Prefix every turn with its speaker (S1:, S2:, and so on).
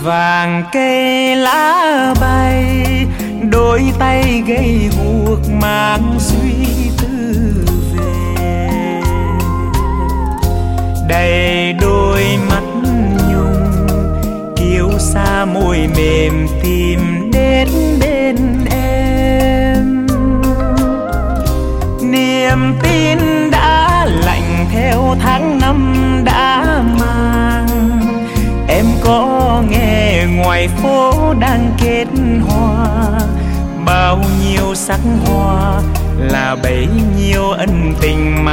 S1: Vàng cây lá bay, đôi tay gầy guộc mang suy tư về. Đầy đôi mắt nhung, kiêu xa môi mềm tìm đến bên em. Niềm tin đã lạnh theo tháng năm đã mang. Em có nghe ngoài phố đang kết hoa, bao nhiêu sắc hoa là bấy nhiêu ân tình